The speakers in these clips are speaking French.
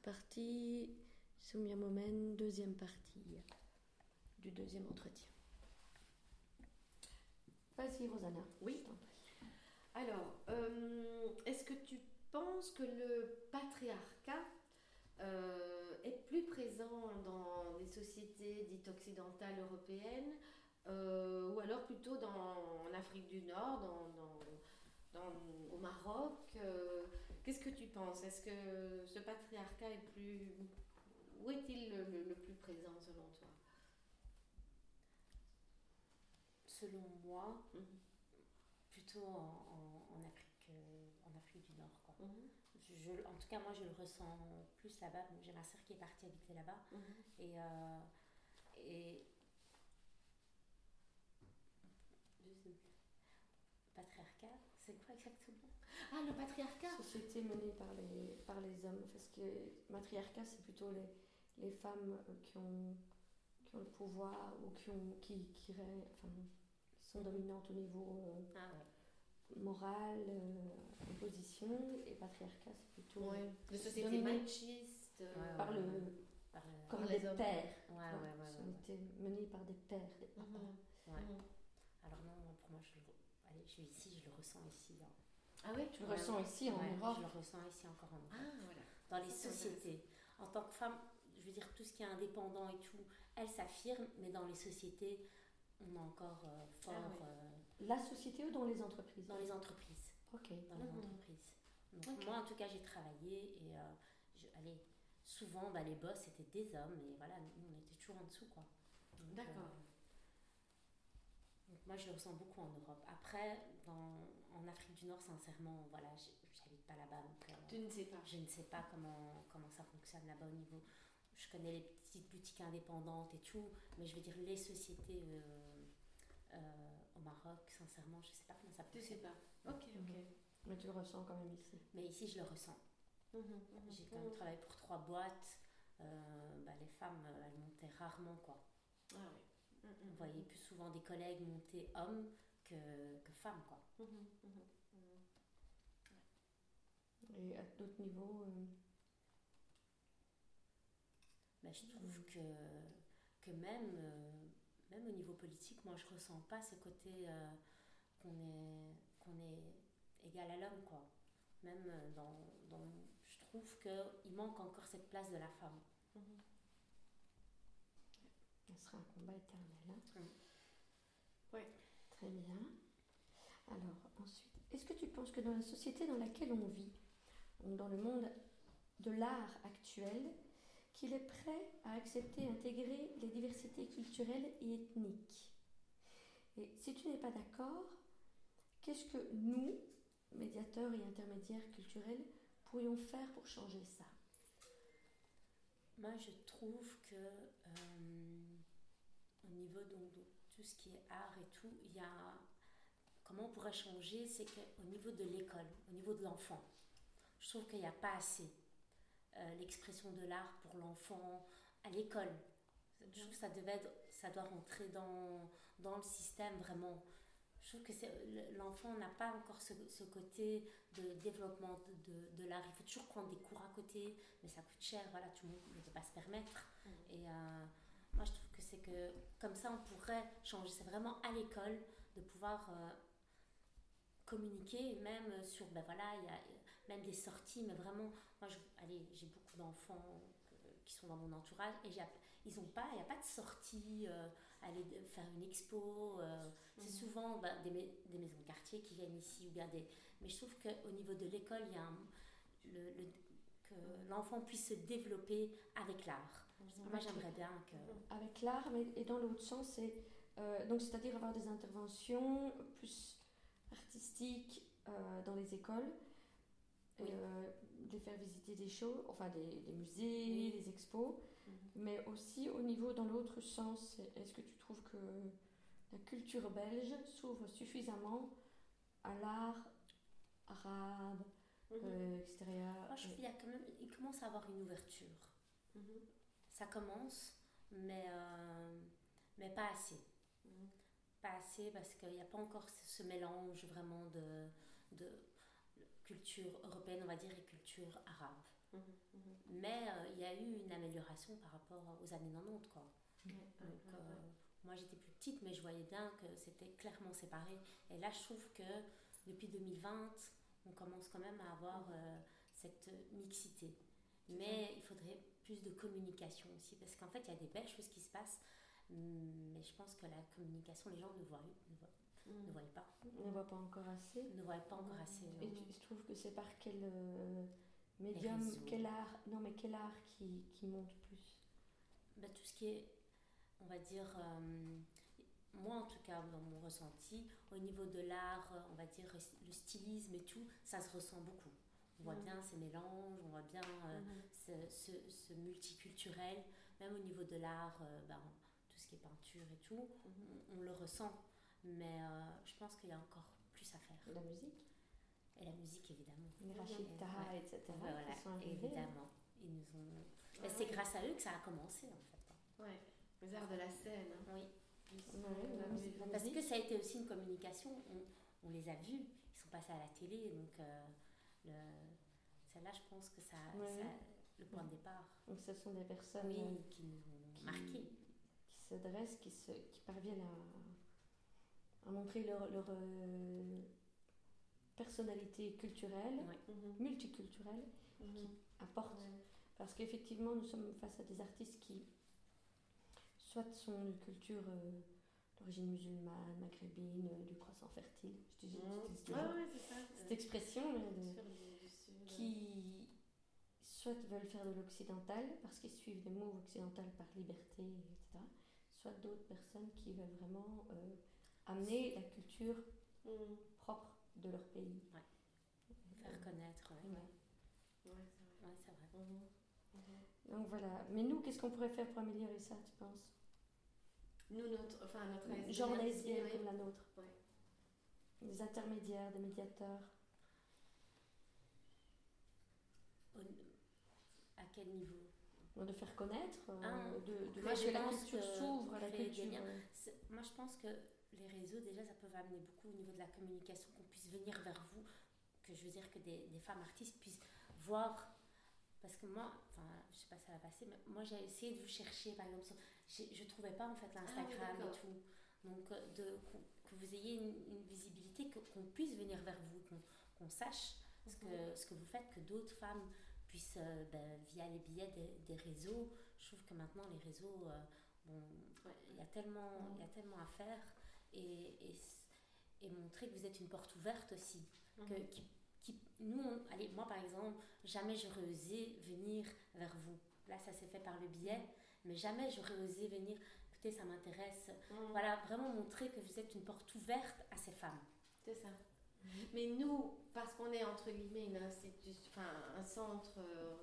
partie. Soumia Momen, deuxième partie du deuxième entretien. Vas-y, Rosanna. Oui. Alors, est-ce que tu penses que le patriarcat est plus présent dans les sociétés dites occidentales européennes ou alors plutôt en Afrique du Nord, au Maroc? Qu'est-ce que tu penses? Est-ce que ce patriarcat est plus... Où est-il le plus présent selon toi? Selon moi, plutôt en Afrique du Nord, quoi. En tout cas, moi, je le ressens plus là-bas. J'ai ma sœur qui est partie habiter là-bas. Et patriarcat, c'est quoi exactement? Ah, le patriarcat. Société menée par les hommes, parce que matriarcat, c'est plutôt les femmes qui ont le pouvoir ou qui sont dominantes au niveau moral, position, et patriarcat, c'est plutôt les sociétés machistes par les hommes. pères. Société menée par des pères, des papas. Alors non, pour moi, je suis ici, je le ressens ici. Ah oui, tu le ressens ici en Europe? Je le ressens ici encore en Europe. Ah, voilà. Dans les sociétés. En tant que femme, je veux dire, tout ce qui est indépendant et tout, elle s'affirme, mais dans les sociétés, on a encore fort... La société ou dans les entreprises? Dans les entreprises. Ok. Dans les entreprises. Donc, moi, en tout cas, j'ai travaillé et souvent, les boss, c'était des hommes et voilà, nous, on était toujours en dessous, quoi. Donc, d'accord. Donc moi, je le ressens beaucoup en Europe. Après, en Afrique du Nord, sincèrement, voilà, j'habite pas là-bas. Donc, tu ne sais pas. Je ne sais pas comment ça fonctionne là-bas au niveau... Je connais les petites boutiques indépendantes et tout, mais je veux dire, les sociétés au Maroc, sincèrement, je ne sais pas comment ça fonctionne. Tu ne sais pas. Ok. Mais tu le ressens quand même ici. Mais ici, je le ressens. J'ai quand même travaillé pour 3 boîtes. Les femmes, elles montaient rarement, quoi. Ah oui. On voyait plus souvent des collègues monter hommes que femmes, quoi. Et à d'autres niveaux Je trouve que même au niveau politique, moi, je ressens pas ce côté qu'on est égal à l'homme, quoi. Même je trouve qu'il manque encore cette place de la femme. Ce sera un combat éternel. Oui. Très bien. Alors, ensuite, est-ce que tu penses que dans la société dans laquelle on vit, dans le monde de l'art actuel, qu'il est prêt à accepter et intégrer les diversités culturelles et ethniques? Et si tu n'es pas d'accord, qu'est-ce que nous, médiateurs et intermédiaires culturels, pourrions faire pour changer ça? Moi, je trouve que au niveau de tout ce qui est art et tout, il y a... Comment on pourrait changer, c'est qu'au niveau de l'école, au niveau de l'enfant, je trouve qu'il n'y a pas assez l'expression de l'art pour l'enfant à l'école. Je trouve que ça doit rentrer dans le système vraiment. Je trouve que l'enfant n'a pas encore ce côté de développement de l'art. Il faut toujours prendre des cours à côté, mais ça coûte cher, voilà, tout le monde ne peut pas se permettre. Et moi, je trouve que c'est que comme ça, on pourrait changer. C'est vraiment à l'école de pouvoir communiquer, même sur, il y a même des sorties, mais vraiment, moi, j'ai beaucoup d'enfants qui sont dans mon entourage et il n'y a pas de sortie, aller faire une expo, c'est souvent des maisons de quartier qui viennent ici, ou bien mais je trouve qu'au niveau de l'école, il y a que l'enfant puisse se développer avec l'art. Moi, j'aimerais bien que... Avec l'art, et dans l'autre sens, c'est-à-dire avoir des interventions plus artistiques dans les écoles, de faire visiter des shows, enfin des musées, des expos, mais aussi au niveau dans l'autre sens. Est-ce que tu trouves que la culture belge s'ouvre suffisamment à l'art arabe, extérieur? Moi, je trouve qu'il commence à avoir une ouverture. Ça commence, mais pas assez. Pas assez parce qu'il n'y a pas encore ce mélange vraiment culture européenne, on va dire, et culture arabe. Mais il y a eu une amélioration par rapport aux années 90, quoi. Donc, moi, j'étais plus petite, mais je voyais bien que c'était clairement séparé. Et là, je trouve que depuis 2020, on commence quand même à avoir cette mixité. Mais il faudrait plus de communication aussi, parce qu'en fait, il y a des belles choses qui se passent, mais je pense que la communication, les gens ne voient pas. On ne voit pas encore assez. Ne voient pas encore assez. Et tu trouves que c'est par quel médium, quel art qui monte plus? Tout ce qui est, on va dire, moi en tout cas dans mon ressenti, au niveau de l'art, on va dire le stylisme et tout, ça se ressent beaucoup. On voit bien ces mélanges, on voit bien ce multiculturel, même au niveau de l'art, tout ce qui est peinture et tout, on le ressent. Mais je pense qu'il y a encore plus à faire. Et la musique? Et la musique, évidemment. Les Rachita, etc. Voilà, qui sont évidemment. Ils nous ont... c'est grâce à eux que ça a commencé, en fait. Ouais, les arts de la scène. Oui. Parce que ça a été aussi une communication. On les a vus, ils sont passés à la télé, donc celle-là, je pense que ça le point de départ. Donc ce sont des personnes qui nous ont marqués. Qui se dressent, qui parviennent à montrer leur personnalité culturelle, multiculturelle, qui apportent. Parce qu'effectivement, nous sommes face à des artistes qui soit sont de culture d'origine musulmane, maghrébine, du croissant fertile, cette expression, qui soit veulent faire de l'occidental parce qu'ils suivent des mots occidentaux par liberté, etc. Soit d'autres personnes qui veulent vraiment amener la culture propre de leur pays. Faire connaître. C'est vrai. Donc voilà. Mais nous, qu'est-ce qu'on pourrait faire pour améliorer ça, tu penses? Nous, notre genre lesbienne comme la nôtre. Ouais. Des intermédiaires, des médiateurs. À quel niveau? De faire connaître, de moi, faire que la culture s'ouvre à la culture. Moi, je pense que les réseaux, déjà, ça peut amener beaucoup au niveau de la communication, qu'on puisse venir vers vous, que je veux dire que des femmes artistes puissent voir. Parce que moi, je sais pas si ça va passer, mais moi j'ai essayé de vous chercher, par exemple, je trouvais pas en fait l'Instagram et tout. Donc que vous ayez une visibilité, qu'on puisse venir vers vous, qu'on sache ce que vous faites, que d'autres femmes puissent, via les biais des réseaux. Je trouve que maintenant les réseaux, il y a tellement à faire et montrer que vous êtes une porte ouverte aussi. Moi par exemple, jamais j'aurais osé venir vers vous. Là, ça s'est fait par le biais, mais jamais j'aurais osé venir. Écoutez, ça m'intéresse. Voilà, vraiment montrer que vous êtes une porte ouverte à ces femmes. C'est ça. Mais nous, parce qu'on est entre guillemets un centre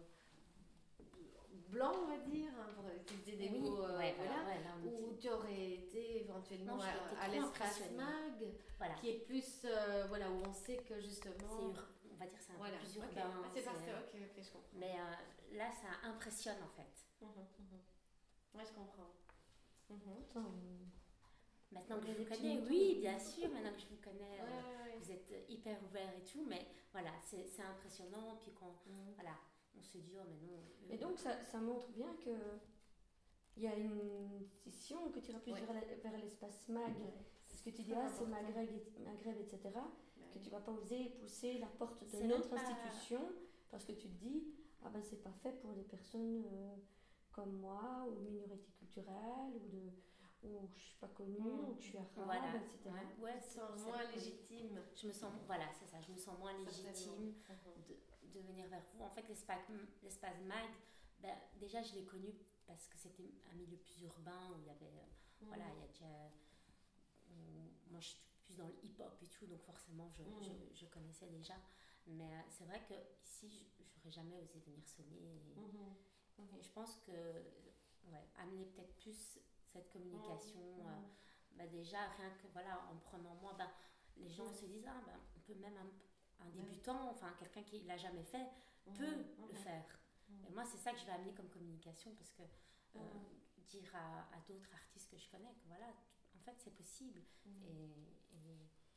blanc, on va dire, pour utiliser des mots, où tu aurais été éventuellement à l'espace MAG, qui est plus, où on sait que justement... on va dire c'est un peu plus urbain. C'est parce que, ok, je comprends. Mais là, ça impressionne en fait. Ouais, je comprends. Maintenant que je vous connais, oui, bien sûr, maintenant que je vous connais, vous êtes hyper ouvert et tout, mais voilà, c'est impressionnant, puis quand, on se dit, oh mais non. Et donc, ça montre bien que il y a une scission, que tu iras plus vers l'espace MAG, parce que tu dis, c'est Maghreb, etc., que tu vas pas oser pousser la porte de notre institution, parce que tu te dis, c'est pas fait pour les personnes comme moi, ou minorités culturelles, ou je suis pas connue, ou que je suis arabe, etc. Moins légitime. Je me sens moins légitime de venir vers vous. En fait, l'espace MAG, déjà je l'ai connu parce que c'était un milieu plus urbain où il y avait, il y a déjà, moi je suis plus dans le hip-hop et tout, donc forcément je connaissais déjà. Mais c'est vrai que ici, j'aurais jamais osé venir sonner. Et je pense que amener peut-être plus cette communication, déjà rien que en me prenant moi, les gens se disent on peut même un débutant, quelqu'un qui l'a jamais fait peut le faire. Et moi c'est ça que je vais amener comme communication, parce que dire à d'autres artistes que je connais que en fait c'est possible.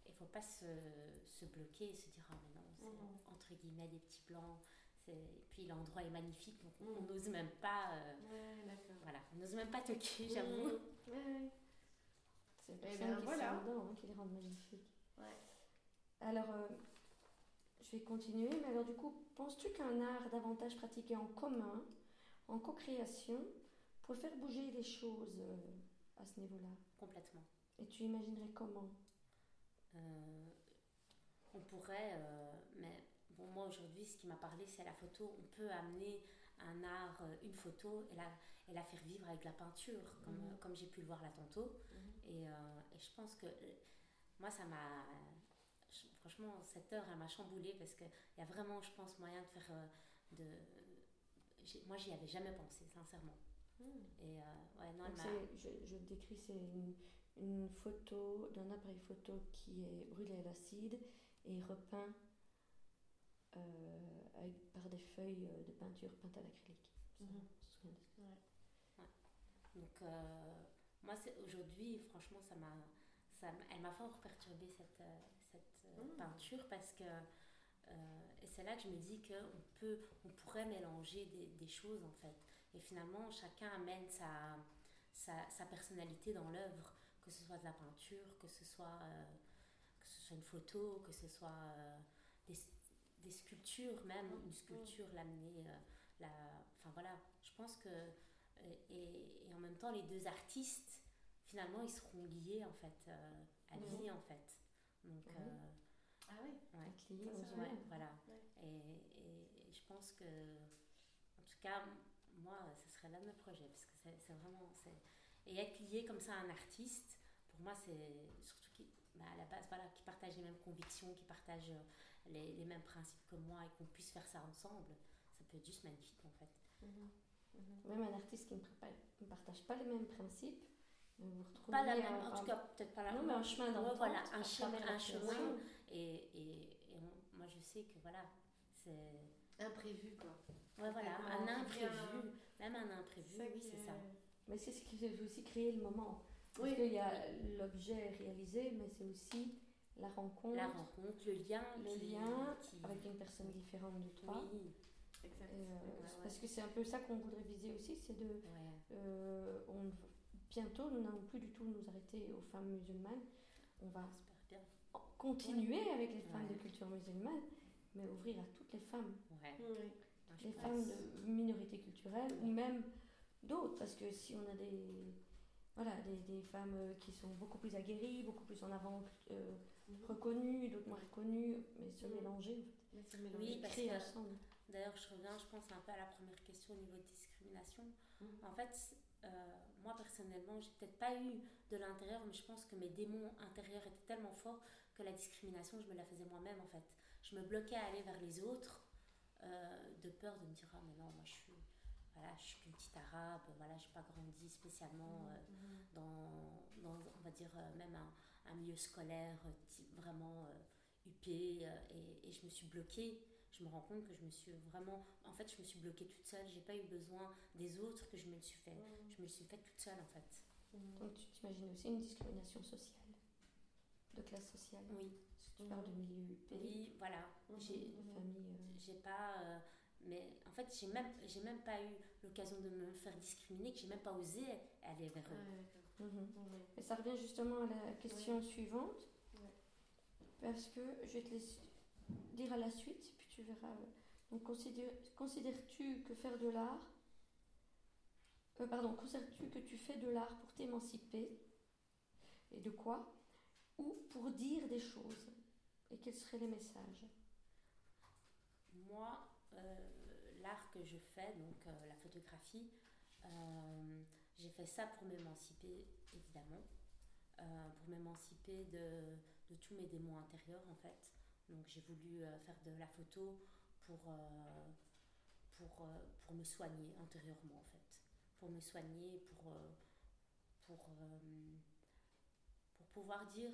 il faut pas se bloquer et se dire, ah mais non, c'est entre guillemets des petits blancs. Et puis l'endroit est magnifique, donc on n'ose même pas. Voilà, on n'ose même pas toquer, j'avoue. C'est les personnes qui sont dedans qui les rendent magnifiques. Alors, je vais continuer, mais alors du coup, penses-tu qu'un art davantage pratiqué en commun, en co-création, pourrait faire bouger les choses à ce niveau-là? Complètement. Et tu imaginerais comment? On pourrait, mais bon, moi aujourd'hui, ce qui m'a parlé, c'est la photo. On peut amener un art, une photo, et la faire vivre avec la peinture, comme j'ai pu le voir là tantôt. Et je pense que moi, ça m'a... Franchement, cette heure, elle m'a chamboulée parce qu'il y a vraiment, je pense, moyen de faire... Moi, j'y avais jamais pensé, sincèrement. Et non, je décris, c'est une photo d'un appareil photo qui est brûlé à l'acide et repeint par des feuilles de peinture peintes à l'acrylique. Donc, moi, aujourd'hui, franchement, elle m'a fort perturbée cette peinture parce que et c'est là que je me dis qu'on pourrait mélanger des choses en fait. Et finalement, chacun amène sa personnalité dans l'œuvre, que ce soit de la peinture, que ce soit une photo, que ce soit des sculptures, même une sculpture, l'amener. Enfin voilà, je pense que. Et en même temps, les deux artistes, finalement, ils seront liés en fait, à vie en fait. Donc. Ah oui, voilà. Et je pense que, en tout cas, moi, ce serait l'un de mes projets, parce que c'est vraiment... Et être lié comme ça à un artiste, pour moi, c'est surtout à la base, voilà, qui partage les mêmes convictions, qui partage les mêmes principes que moi, et qu'on puisse faire ça ensemble, ça peut être juste magnifique, en fait. Même un artiste qui ne partage pas les mêmes principes, vous retrouvez pas la même, en tout cas, peut-être pas la même. Non, mais un chemin d'entente. Voilà, un chemin. Et moi, je sais que voilà, c'est... Imprévu, quoi. Ouais, voilà, un imprévu. Même un imprévu, oui, c'est ça. Mais c'est ce qui fait aussi créer le moment. Parce qu'il y a l'objet réalisé, mais c'est aussi la rencontre. Le lien. Avec une personne différente de toi. Oui, exactement. Parce que c'est un peu ça qu'on voudrait viser aussi, c'est de... bientôt, nous n'allons plus du tout nous arrêter aux femmes musulmanes. On va continuer avec les femmes de culture musulmane, mais ouvrir à toutes les femmes. Les femmes de minorités culturelles ou même d'autres, parce que si on a des femmes qui sont beaucoup plus aguerries, beaucoup plus en avant reconnues, d'autres moins reconnues, mais se mélanger. Oui, parce que d'ailleurs, je reviens, je pense, un peu à la première question au niveau de discrimination. En fait, moi personnellement, j'ai peut-être pas eu de l'intérieur, mais je pense que mes démons intérieurs étaient tellement forts que la discrimination, je me la faisais moi-même en fait. Je me bloquais à aller vers les autres de peur de me dire ah mais non, moi je suis qu'une petite arabe, voilà, je n'ai pas grandi spécialement dans on va dire même un milieu scolaire vraiment huppé et je me suis bloquée. Je me rends compte que je me suis bloquée toute seule. J'ai pas eu besoin des autres que je me le suis fait. Je me le suis faite toute seule en fait. Donc tu t'imagines aussi une discrimination sociale, de classe sociale. Oui. Parce que tu parles de milieu UP. Oui, voilà. J'ai pas. Mais en fait, j'ai même pas eu l'occasion de me faire discriminer, que j'ai même pas osé aller vers eux. Et ça revient justement à la question suivante. Parce que je vais te laisser dire à la suite, puis tu verras. Donc, considères-tu que faire de l'art... considères-tu que tu fais de l'art pour t'émanciper? Et de quoi? Ou pour dire des choses? Et quels seraient les messages? Moi, l'art que je fais, donc la photographie, j'ai fait ça pour m'émanciper, évidemment. Pour m'émanciper de tous mes démons intérieurs, en fait. Donc j'ai voulu faire de la photo pour me soigner intérieurement, en fait. Pour me soigner, pour pouvoir dire,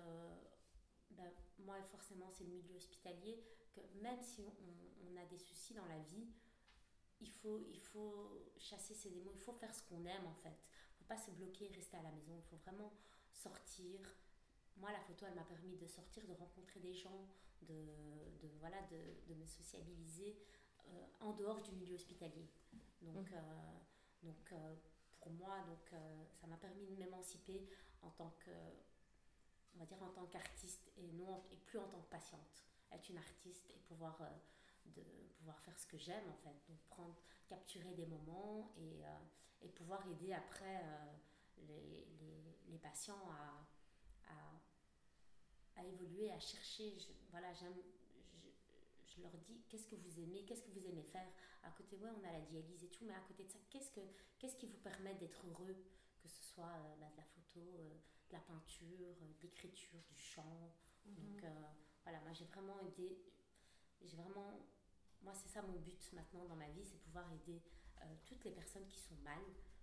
moi forcément c'est le milieu hospitalier, que même si on a des soucis dans la vie, il faut chasser ces démons, il faut faire ce qu'on aime en fait. Il ne faut pas se bloquer et rester à la maison, il faut vraiment sortir, moi, la photo, elle m'a permis de sortir, de rencontrer des gens, de me sociabiliser en dehors du milieu hospitalier. Donc, pour moi, ça m'a permis de m'émanciper en tant que, on va dire, en tant qu'artiste et plus en tant que patiente. Être une artiste et pouvoir faire ce que j'aime en fait. Donc capturer des moments et pouvoir aider après les patients à évoluer, à chercher. Je leur dis qu'est-ce que vous aimez, qu'est-ce que vous aimez faire. À côté, ouais, on a la dialyse et tout, mais à côté de ça, qu'est-ce qui vous permet d'être heureux, que ce soit de la photo, de la peinture, de l'écriture, du chant. Donc voilà, moi moi c'est ça mon but maintenant dans ma vie, c'est pouvoir aider toutes les personnes qui sont mal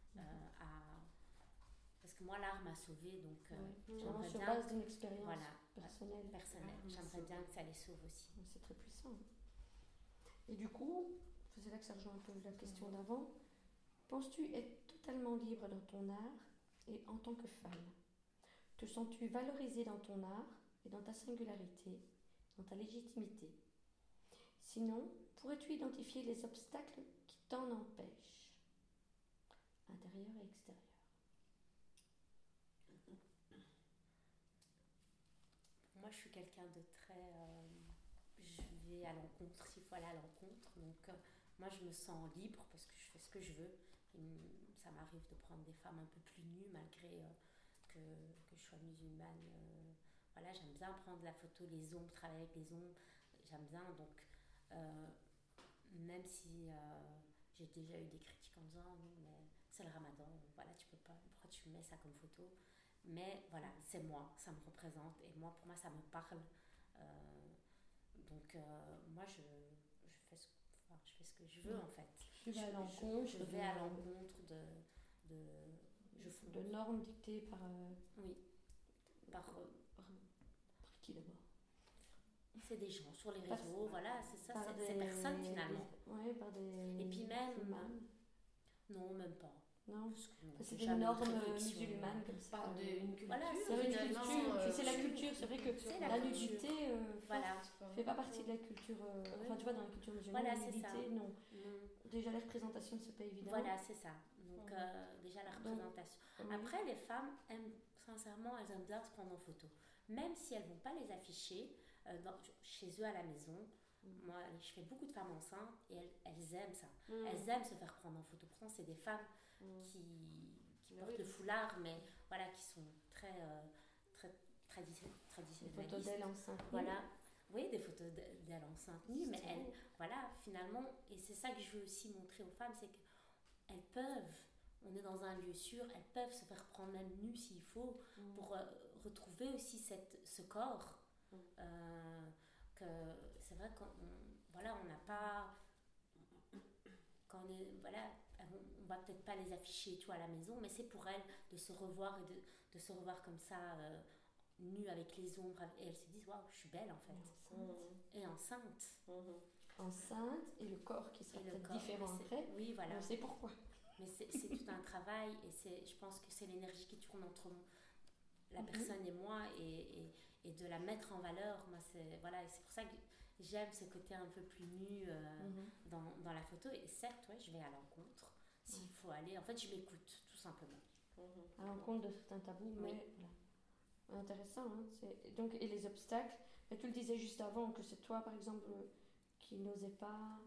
parce que moi l'art m'a sauvée, donc j'aimerais sur bien base d'une expérience personnelle. J'aimerais bien que ça les sauve aussi. C'est très puissant. Et du coup, c'est là que ça rejoint un peu la question d'avant. Penses-tu être totalement libre dans ton art et en tant que femme? Te sens-tu valorisée dans ton art et dans ta singularité, dans ta légitimité? Sinon, pourrais-tu identifier les obstacles qui t'en empêchent, intérieur et extérieur? Moi, je suis quelqu'un de très... je vais à l'encontre, s'il faut aller à l'encontre. Donc, moi, je me sens libre parce que je fais ce que je veux. Ça m'arrive de prendre des femmes un peu plus nues, malgré que je sois musulmane. Voilà, j'aime bien prendre la photo, les ombres, travailler avec les ombres. J'aime bien, donc... même si j'ai déjà eu des critiques en disant non mais c'est le ramadan, voilà tu peux pas, pourquoi tu mets ça comme photo, mais voilà c'est moi, ça me représente et pour moi ça me parle, donc moi je fais ce que je veux en fait. Je vais à l'encontre de normes dictées par oui par qui d'abord? C'est des gens sur les réseaux, voilà, c'est ça, c'est des personnes finalement. Par des... Et puis même... Non, même pas. Non, parce que c'est des normes musulmanes comme ça. Par une culture. Voilà, c'est la culture. C'est vrai que la nudité fait pas partie de la culture... Enfin, tu vois, dans la culture musulmane, la nudité, non. Déjà, la représentation, c'est pas évident. Voilà, c'est ça. Donc, déjà, la représentation. Après, les femmes, sincèrement, elles aiment bien se prendre en photo. Même si elles vont pas les afficher... chez eux à la maison. Moi, je fais beaucoup de femmes enceintes et elles aiment ça. Elles aiment se faire prendre en photo. Pourtant, c'est des femmes qui portent le foulard, mais voilà, qui sont très traditionnalistes. Des photos d'elles enceintes. Voilà. Oui, des photos d'elles enceintes nues, mais elles, voilà, finalement, et c'est ça que je veux aussi montrer aux femmes, c'est qu'elles peuvent, on est dans un lieu sûr, elles peuvent se faire prendre même nues s'il faut, pour retrouver aussi ce corps. Que c'est vrai qu'on n'a pas quand on est on va peut-être pas les afficher à la maison, mais c'est pour elles de se revoir et de se revoir comme ça nues avec les ombres et elles se disent waouh je suis belle en fait et enceinte et le corps qui sera peut-être différent après, oui voilà, on sait pourquoi, mais c'est tout un travail et je pense que c'est l'énergie qui tourne entre la personne et moi et de la mettre en valeur. Moi, c'est pour ça que j'aime ce côté un peu plus nu dans la photo. Et certes, je vais à l'encontre. S'il faut aller, en fait, je m'écoute, tout simplement. À l'encontre de certains tabous, mais voilà. Intéressant. Hein, donc, et les obstacles, mais tu le disais juste avant, que c'est toi, par exemple, qui n'osais pas...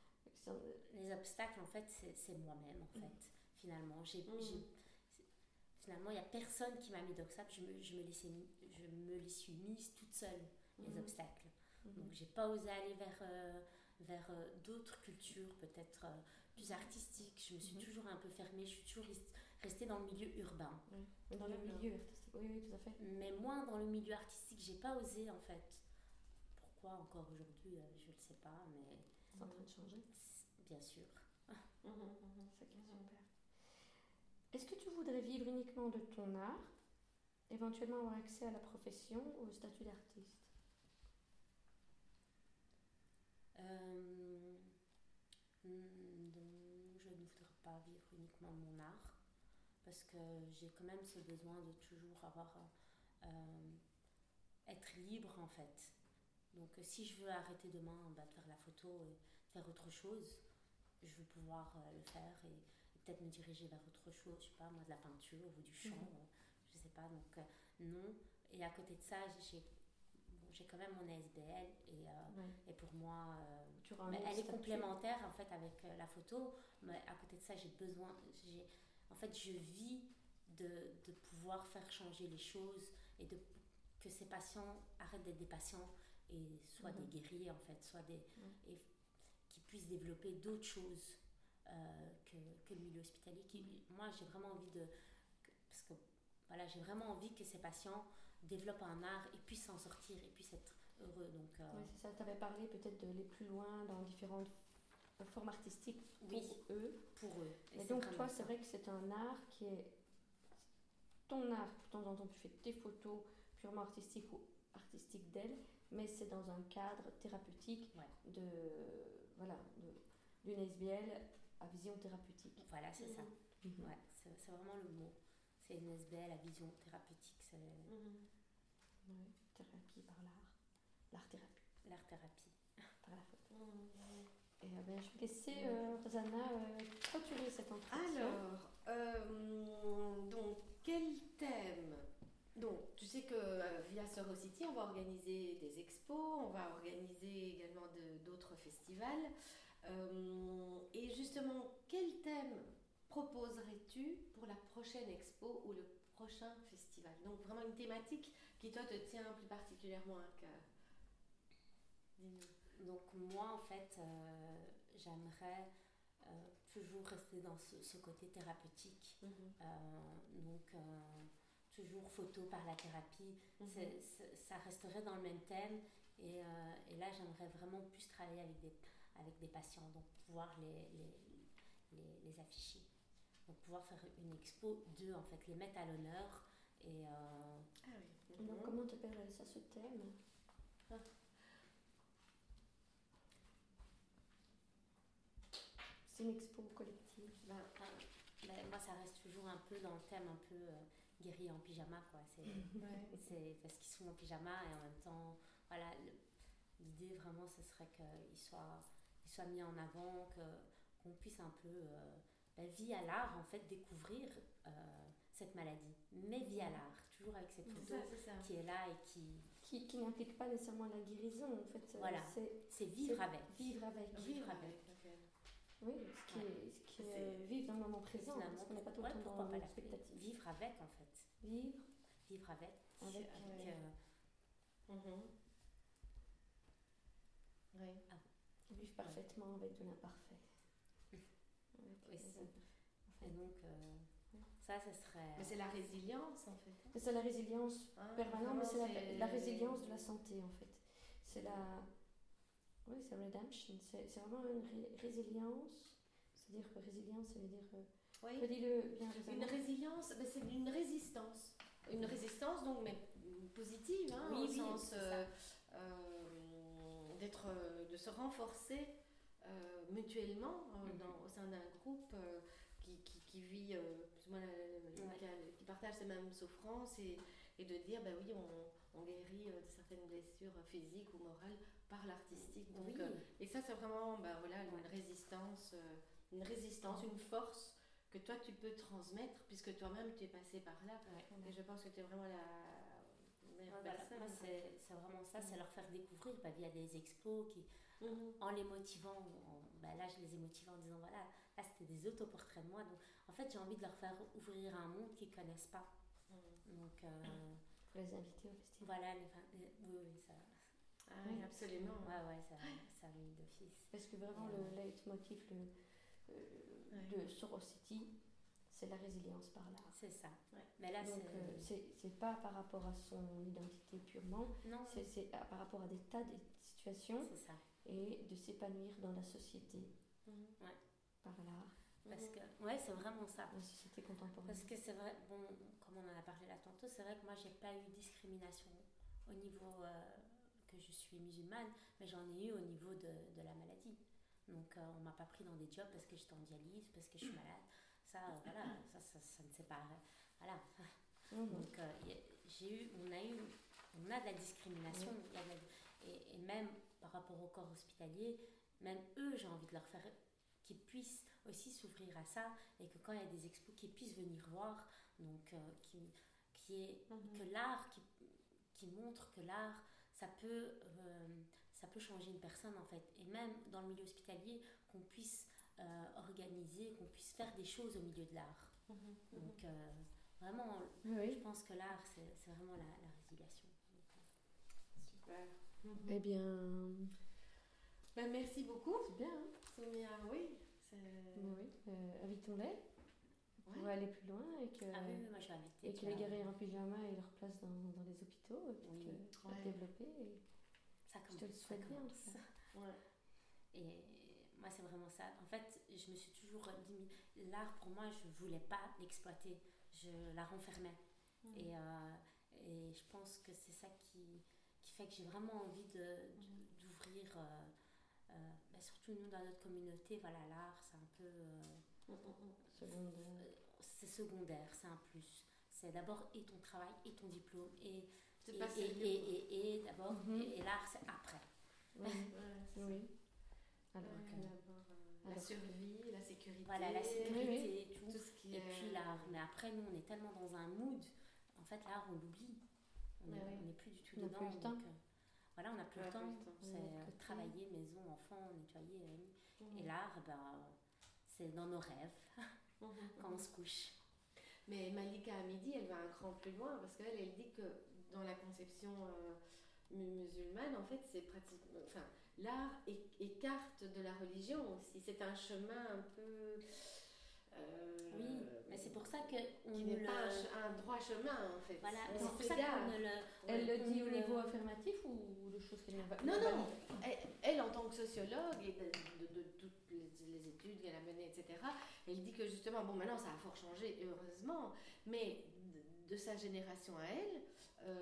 Les obstacles, en fait, c'est moi-même, en fait, finalement. Finalement, il n'y a personne qui m'a mis d'obstacles. Je me les suis mise toute seule, les obstacles. Donc, j'ai pas osé aller vers d'autres cultures, peut-être plus artistiques. Je me suis toujours un peu fermée. Je suis toujours restée dans le milieu urbain. Dans le milieu artistique, oui, tout à fait. Mais moins dans le milieu artistique. J'ai pas osé, en fait. Pourquoi encore aujourd'hui, je ne le sais pas, mais... C'est en train de changer. Bien sûr. C'est super. Est-ce que tu voudrais vivre uniquement de ton art, éventuellement avoir accès à la profession ou au statut d'artiste? Non, je ne voudrais pas vivre uniquement de mon art parce que j'ai quand même ce besoin de toujours avoir être libre en fait. Donc si je veux arrêter demain de faire la photo et faire autre chose, je veux pouvoir le faire et peut-être me diriger vers autre chose, je sais pas moi, de la peinture ou du chant, je sais pas, donc non. Et à côté de ça, j'ai quand même mon ASBL et pour moi, elle est complémentaire en fait avec la photo, mais à côté de ça, en fait, je vis de pouvoir faire changer les choses et que ces patients arrêtent d'être des patients et soient des guerriers en fait, et qu'ils puissent développer d'autres choses que le milieu hospitalier. Moi, j'ai vraiment envie parce que voilà, j'ai vraiment envie que ces patients développent un art et puissent s'en sortir et puissent être heureux. Donc, oui, c'est ça. Tu avais parlé peut-être d'aller plus loin dans différentes formes artistiques pour eux. Et donc, toi, c'est vrai que c'est un art qui est ton art. De temps en temps, tu fais tes photos purement artistiques ou artistiques d'elle, mais c'est dans un cadre thérapeutique d'une ASBL à vision thérapeutique. Voilà, c'est ça. Ouais, c'est vraiment le mot. C'est une ASBL à vision thérapeutique. Oui, thérapie par l'art. L'art-thérapie. L'art-thérapie. Par la photo. Et je vais laisser Rosanna clôturer cet entretien. Alors, donc, quel thème? Donc, tu sais que via Sorocity, on va organiser des expos, on va organiser également d'autres festivals. Et justement, quel thème proposerais-tu pour la prochaine expo ou le prochain festival? Donc, vraiment une thématique qui, toi, te tient plus particulièrement à cœur. Dis-nous. Donc, moi, en fait, j'aimerais toujours rester dans ce côté thérapeutique. Donc, toujours photo par la thérapie. Ça resterait dans le même thème. Et là, j'aimerais vraiment plus travailler avec des patients, donc pouvoir les afficher. Donc pouvoir faire une expo d'eux, en fait, les mettre à l'honneur. Et donc, comment t'appellerais ça, ce thème? C'est une expo collective. Moi, ça reste toujours un peu dans le thème un peu guerrier en pyjama, quoi. C'est parce qu'ils sont en pyjama et en même temps, voilà, l'idée vraiment, ce serait qu'ils soient mis en avant, qu'on puisse un peu, via l'art, en fait, découvrir cette maladie. Mais via l'art, toujours avec cette photo qui est là et qui n'implique pas nécessairement la guérison, en fait. Voilà, c'est vivre avec. Vivre avec. Okay. Oui, ce qui est vivre dans le moment présent, parce qu'on n'est pas tout le temps dans l'expectative. Vivre avec, en fait. Vivre avec. Oui. Vivre parfaitement avec de l'imparfait. Et donc, ça serait... Mais c'est la résilience, en fait. Mais c'est la résilience permanente, mais c'est la résilience de la santé, en fait. C'est la... Oui, c'est redemption. C'est vraiment une résilience. C'est-à-dire que résilience, ça veut dire... redis-le bien. Une résilience, c'est une résistance. Une résistance, donc, mais positive, au sens de se renforcer mutuellement au sein d'un groupe qui vit plus ou moins qui partage ces mêmes souffrances et de dire oui, on guérit de certaines blessures physiques ou morales par l'artistique. Donc, et ça, c'est vraiment une résistance, une force que toi tu peux transmettre puisque toi-même tu es passé par là. Et je pense que tu es vraiment la meilleure personne. Moi, c'est vraiment ça, c'est leur faire découvrir via des expos en les motivant. Là, je les ai motivés en disant voilà, là c'était des autoportraits de moi. Donc, en fait, j'ai envie de leur faire ouvrir un monde qu'ils ne connaissent pas. Donc, les inviter au festival. Voilà, oui, ça. Oui, absolument. Ça a mis d'office. Parce que vraiment, le leitmotiv de Sorocity, c'est la résilience par l'art. C'est ça. Mais là, donc, c'est pas par rapport à son identité purement, c'est par rapport à des tas de situations et de s'épanouir dans la société par l'art. Parce que, c'est vraiment ça. La société contemporaine. Parce que c'est vrai, comme on en a parlé là tantôt, c'est vrai que moi, j'ai pas eu discrimination au niveau que je suis musulmane, mais j'en ai eu au niveau de la maladie. Donc, on m'a pas pris dans des jobs parce que j'étais en dialyse, parce que je suis malade. Ça ne sait pas. Voilà. Donc, on a eu on a de la discrimination. Il y a et même par rapport au corps hospitalier, même eux, j'ai envie de leur faire qu'ils puissent aussi s'ouvrir à ça et que quand il y a des expos, qu'ils puissent venir voir. Donc, que l'art, qui montre que l'art, ça peut changer une personne en fait. Et même dans le milieu hospitalier, qu'on puisse organiser, qu'on puisse faire des choses au milieu de l'art. Donc, vraiment, je pense que l'art, c'est vraiment la résiliation. Super. Eh bien... merci beaucoup. C'est bien, hein? Sonia, oui. Invitons-les pour aller plus loin et que, moi je vais inviter. Et que les guerriers en pyjama aient leur place dans les hôpitaux et développer. Et ça commence. Je te le souhaite bien. Et moi, c'est vraiment ça. En fait, je me suis toujours dit, l'art, pour moi, je ne voulais pas l'exploiter. Je la renfermais. Et je pense que c'est ça qui fait que j'ai vraiment envie d'ouvrir, surtout nous, dans notre communauté, voilà, l'art, c'est un peu... c'est secondaire, c'est un plus. C'est d'abord et ton travail et ton diplôme et d'abord et l'art, c'est après. Oui. Alors, la survie, la sécurité. Voilà, la sécurité et tout ce qui et puis l'art. Mais après, nous, on est tellement dans un mood. En fait, l'art, on l'oublie. On n'est plus du tout dedans. On n'a plus le temps. On n'a plus le temps. C'est travailler, maison, enfant, nettoyer. Et l'art, c'est dans nos rêves, quand on se couche. Mais Malika Hamidi, elle va un cran plus loin parce qu'elle, elle dit que dans la conception musulmane, en fait, c'est pratiquement... Enfin, l'art écarte de la religion aussi. C'est un chemin un peu... oui, mais c'est pour ça qu'on qui n'est pas un droit chemin, en fait. Voilà, c'est pour ça qu'on Elle le dit au niveau affirmatif ou de choses qu'elle n'a pas... Non. Elle, en tant que sociologue et de toutes les études qu'elle a menées, etc., elle dit que justement, maintenant ça a fort changé, heureusement, mais de sa génération à elle,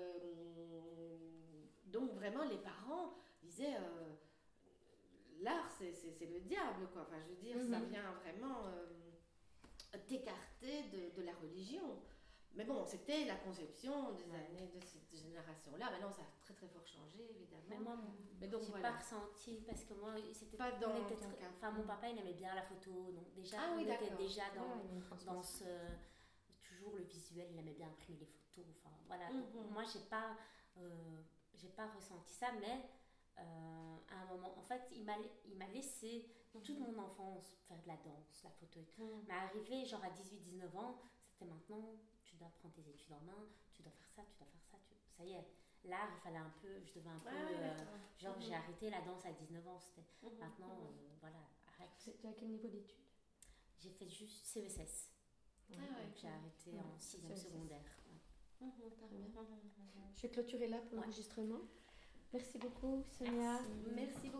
donc vraiment les parents disaient l'art c'est le diable, quoi. Enfin, je veux dire, ça vient vraiment t'écarter de la religion. Mais bon, c'était la conception des années de cette génération-là. Maintenant, ça a très très fort changé, évidemment. Mais moi, j'ai pas ressenti, parce que moi, c'était pas dans ton cas. Enfin, mon papa, il aimait bien la photo, donc déjà, on était déjà dans ce... Toujours le visuel, il aimait bien imprimer les photos. Enfin, voilà. Moi, j'ai pas ressenti ça, mais à un moment, en fait, il m'a laissé toute mon enfance faire de la danse, la photo. Mais arrivé, genre à 18-19 ans, c'était maintenant... Tu dois prendre tes études en main, tu dois faire ça, ça y est. L'art, il fallait un peu, je devais un peu, j'ai arrêté la danse à 19 ans, c'était maintenant, arrête. C'était à quel niveau d'études? J'ai fait juste CESS. Donc j'ai arrêté en 6e secondaire. Très bien. Je vais clôturer là pour l'enregistrement. Merci beaucoup, Sonia. Merci